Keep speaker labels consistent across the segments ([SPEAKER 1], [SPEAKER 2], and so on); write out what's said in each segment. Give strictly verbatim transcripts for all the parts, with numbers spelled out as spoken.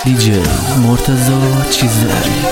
[SPEAKER 1] دیجی مرتضی چیزداری.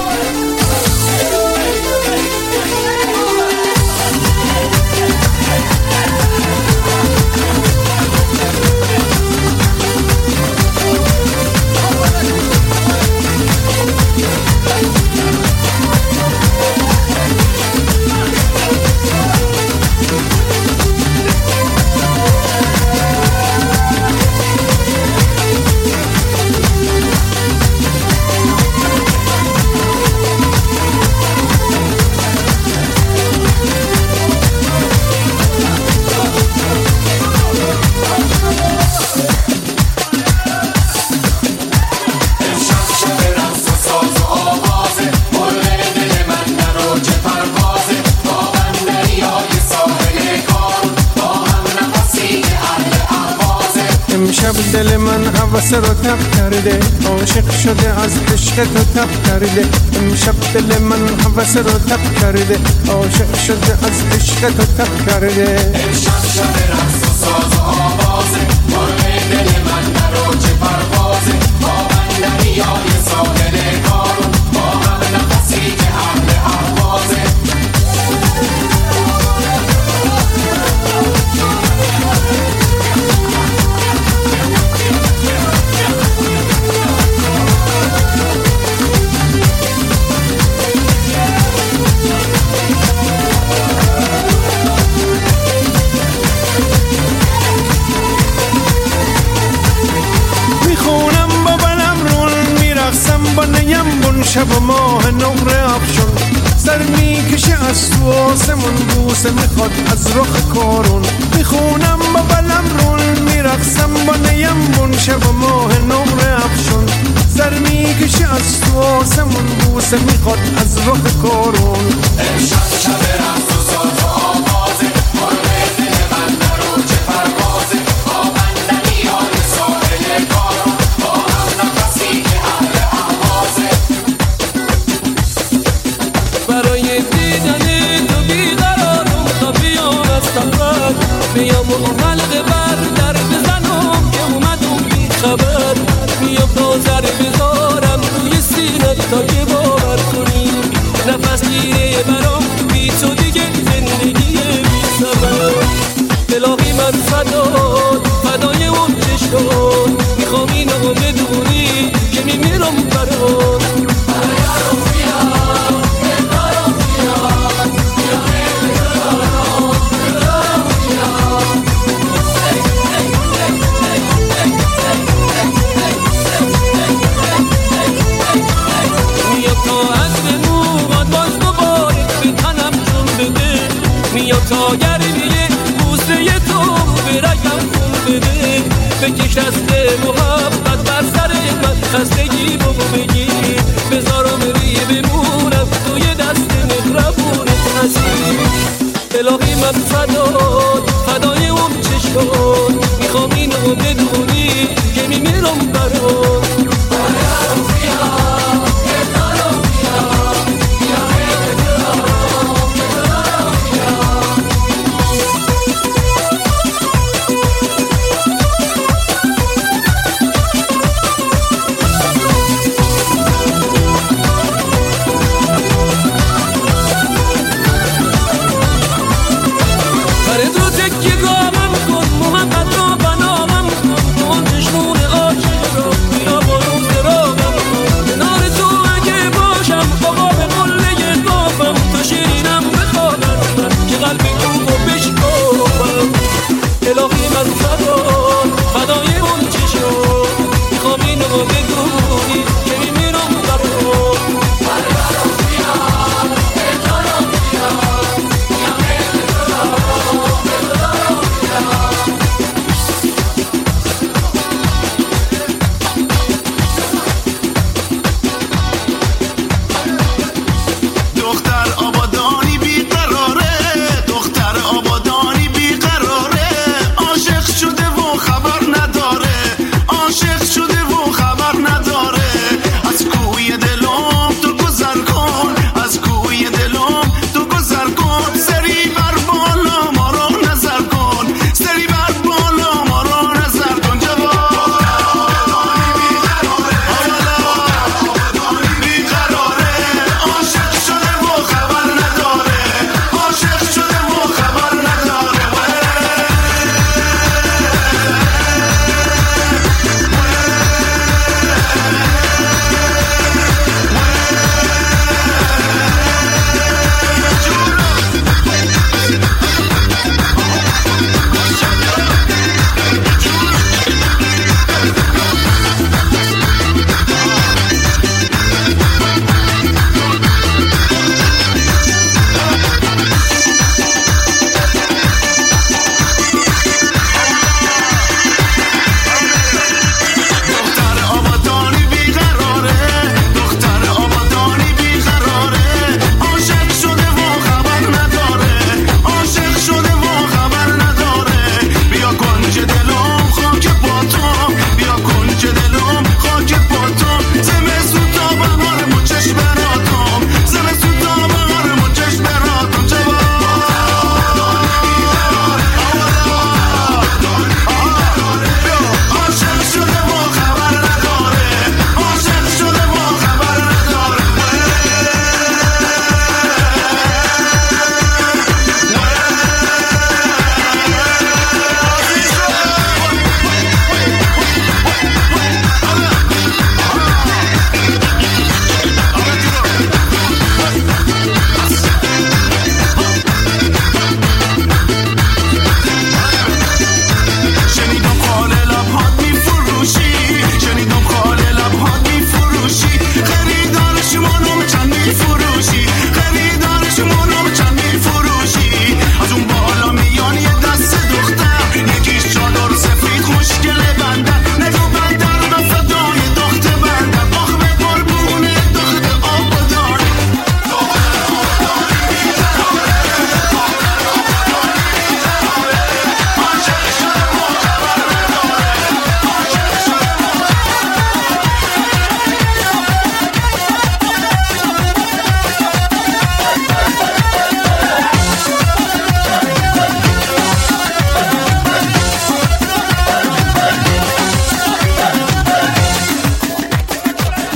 [SPEAKER 2] امشب دل من هوس رو تب کرده، عاشق شده از عشق تو تب کرده. امشب دل من هوس رو تب کرده، عاشق شده از عشق تو تب کرده.
[SPEAKER 3] امشب شب رقص و ساز و آوازه، مرغ دل من درو چه پروازه. با من دریای ساحل کارون، با هم نفسی که اهل اهوازه.
[SPEAKER 2] با نیم بون شب و ماه نقره افشون، سر میکشه از تو آسمون، بوسه میخواد از رخ کارون. میخونم با بلم رون، میرقصم با نیم بون شب و ماه نقره افشون، سر میکشه از تو آسمون، بوسه میخواد از رخ کارون.
[SPEAKER 3] امشب شب رقص و ساز و آوازه، مرغ دل من درو چه پروازه. با من دریای ساحل کارون، با هم نفسی که اهل اهوازه.
[SPEAKER 4] برای دیدن تو بیقرارم، تا بیام از سفر بیام و حلقه بر در بزنم که اومدم بی خبر. بیام نظر بذارم روی سینت تا که باور کنی، نفس گیره برام بی تو دیگه زندگی بی سبب. الهی من فدات فدای اون چشمات، میخوام اینو بدونی که میمیرم برات. تا گرمیه بوسه تو برگم خون بده، بکش دست محبت بر سر من، خستگی بابا بگیر بذارم ری بمونم توی دست مهربونت حسین. الهی من فدات فدای اون چشمات، میخوام اینو بدونی که میمیرم برات.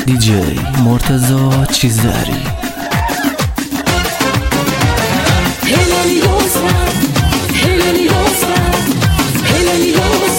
[SPEAKER 1] دیجی مرتضی چیزدری.
[SPEAKER 5] Helen Yozgat, Helen Yozgat, Helen Yozgat.